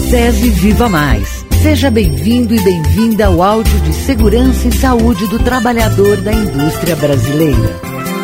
SESI Viva Mais. Seja bem-vindo e bem-vinda ao áudio de segurança e saúde do trabalhador da indústria brasileira.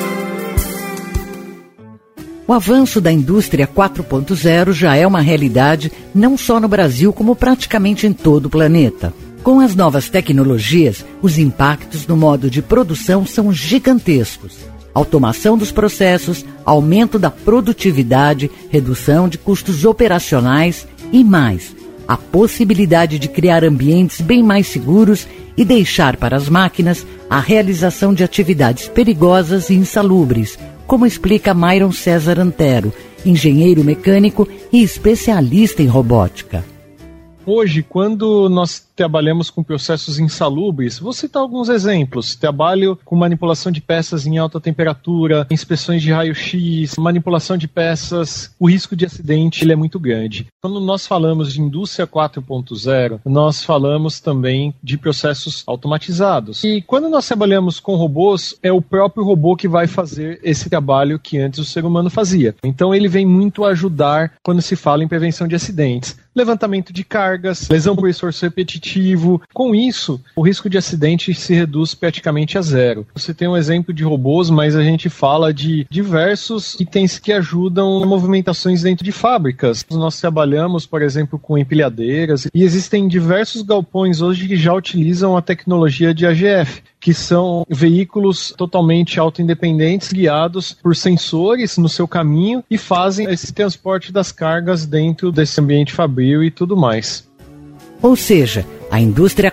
O avanço da indústria 4.0 já é uma realidade não só no Brasil, como praticamente em todo o planeta. Com as novas tecnologias, os impactos no modo de produção são gigantescos. Automação dos processos, aumento da produtividade, redução de custos operacionais e mais. A possibilidade de criar ambientes bem mais seguros e deixar para as máquinas a realização de atividades perigosas e insalubres, como explica Myron César Antero, engenheiro mecânico e especialista em robótica. Hoje, quando nós trabalhamos com processos insalubres, vou citar alguns exemplos. Trabalho com manipulação de peças em alta temperatura, inspeções de raio-x, manipulação de peças, o risco de acidente ele é muito grande. Quando nós falamos de indústria 4.0, nós falamos também de processos automatizados. E quando nós trabalhamos com robôs, é o próprio robô que vai fazer esse trabalho que antes o ser humano fazia. Então ele vem muito ajudar quando se fala em prevenção de acidentes. Levantamento de cargas, lesão por esforço repetitivo. Com isso, o risco de acidente se reduz praticamente a zero. Você tem um exemplo de robôs, mas a gente fala de diversos itens que ajudam em movimentações dentro de fábricas. Nós trabalhamos, por exemplo, com empilhadeiras e existem diversos galpões hoje que já utilizam a tecnologia de AGF, que são veículos totalmente auto-independentes, guiados por sensores no seu caminho e fazem esse transporte das cargas dentro desse ambiente fabril e tudo mais. Ou seja, a indústria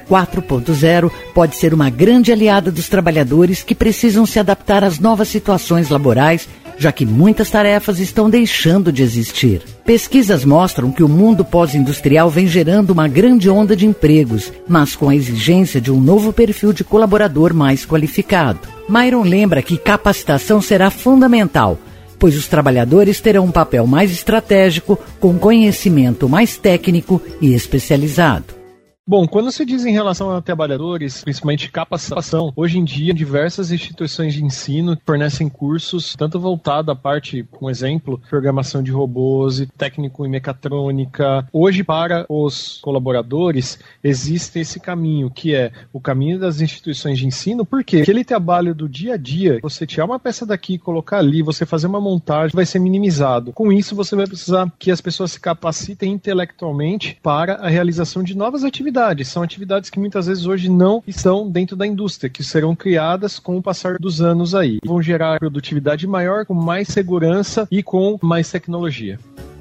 4.0 pode ser uma grande aliada dos trabalhadores que precisam se adaptar às novas situações laborais, já que muitas tarefas estão deixando de existir. Pesquisas mostram que o mundo pós-industrial vem gerando uma grande onda de empregos, mas com a exigência de um novo perfil de colaborador mais qualificado. Myron lembra que capacitação será fundamental, pois os trabalhadores terão um papel mais estratégico, com conhecimento mais técnico e especializado. Bom, quando se diz em relação a trabalhadores, principalmente capacitação, hoje em dia diversas instituições de ensino fornecem cursos, tanto voltado à parte, por exemplo, programação de robôs, técnico em mecatrônica. Hoje, para os colaboradores, existe esse caminho, que é o caminho das instituições de ensino, porque aquele trabalho do dia a dia, você tirar uma peça daqui, colocar ali, você fazer uma montagem, vai ser minimizado. Com isso, você vai precisar que as pessoas se capacitem intelectualmente para a realização de novas atividades. São atividades que muitas vezes hoje não estão dentro da indústria, que serão criadas com o passar dos anos aí. Vão gerar produtividade maior, com mais segurança e com mais tecnologia.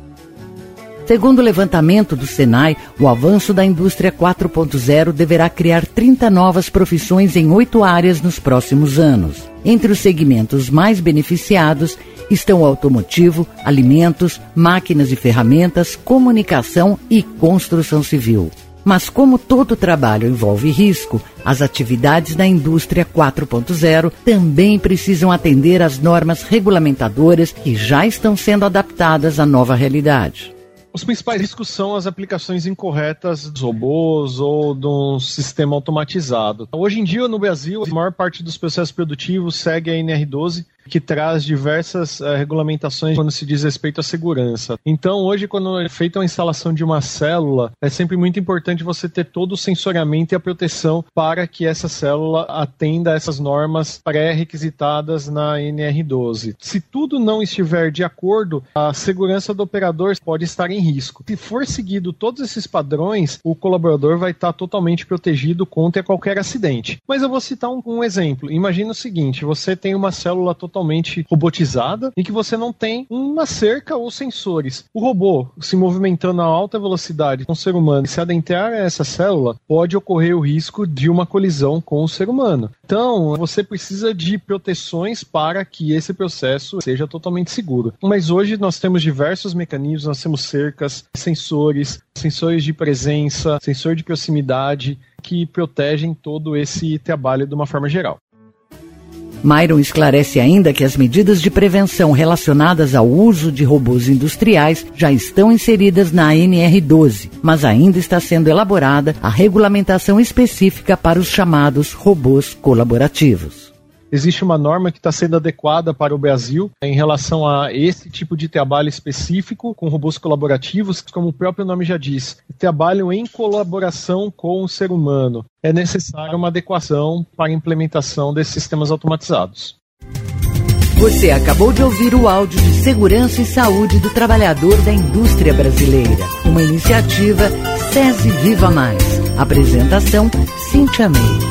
Segundo o levantamento do Senai, o avanço da indústria 4.0 deverá criar 30 novas profissões em 8 áreas nos próximos anos. Entre os segmentos mais beneficiados estão o automotivo, alimentos, máquinas e ferramentas, comunicação e construção civil. Mas como todo trabalho envolve risco, as atividades da indústria 4.0 também precisam atender às normas regulamentadoras que já estão sendo adaptadas à nova realidade. Os principais riscos são as aplicações incorretas dos robôs ou de um sistema automatizado. Hoje em dia, no Brasil, a maior parte dos processos produtivos segue a NR12, que traz diversas regulamentações quando se diz respeito à segurança. Então, hoje, quando é feita a instalação de uma célula, é sempre muito importante você ter todo o sensoriamento e a proteção para que essa célula atenda a essas normas pré-requisitadas na NR12. Se tudo não estiver de acordo, a segurança do operador pode estar em risco. Se for seguido todos esses padrões, o colaborador vai estar totalmente protegido contra qualquer acidente. Mas eu vou citar um exemplo. Imagina o seguinte, você tem uma célula totalmente robotizada em que você não tem uma cerca ou sensores. O robô se movimentando a alta velocidade com o ser humano e se adentrar a essa célula, pode ocorrer o risco de uma colisão com o ser humano. Então, você precisa de proteções para que esse processo seja totalmente seguro. Mas hoje nós temos diversos mecanismos, nós temos cercas, sensores de presença, sensor de proximidade, que protegem todo esse trabalho de uma forma geral. Myron esclarece ainda que as medidas de prevenção relacionadas ao uso de robôs industriais já estão inseridas na NR12, mas ainda está sendo elaborada a regulamentação específica para os chamados robôs colaborativos. existe uma norma que está sendo adequada para o Brasil em relação a esse tipo de trabalho específico, com robôs colaborativos, como o próprio nome já diz, trabalham em colaboração com o ser humano. É necessária uma adequação para a implementação desses sistemas automatizados. Você acabou de ouvir o áudio de Segurança e Saúde do Trabalhador da Indústria Brasileira, uma iniciativa SESI Viva Mais. Apresentação, Cíntia May.